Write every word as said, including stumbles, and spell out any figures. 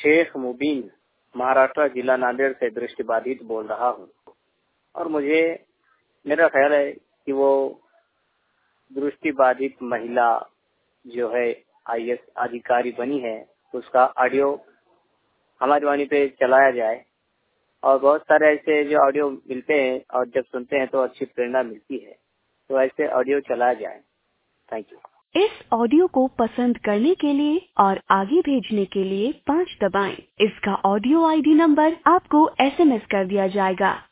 शेख मुबीन, महाराष्ट्र, जिला नांदेड़ से दृष्टिबाधित बोल रहा हूँ। और मुझे मेरा ख्याल है कि वो दृष्टिबाधित महिला जो है आई ए एस अधिकारी बनी है, उसका ऑडियो हमारी वाणी पे चलाया जाए। और बहुत सारे ऐसे जो ऑडियो मिलते हैं और जब सुनते हैं तो अच्छी प्रेरणा मिलती है, तो ऐसे ऑडियो चलाया जाए। Thank you. इस ऑडियो को पसंद करने के लिए और आगे भेजने के लिए पाँच दबाएं। इसका ऑडियो आई डी नंबर आपको एस एम एस कर दिया जाएगा।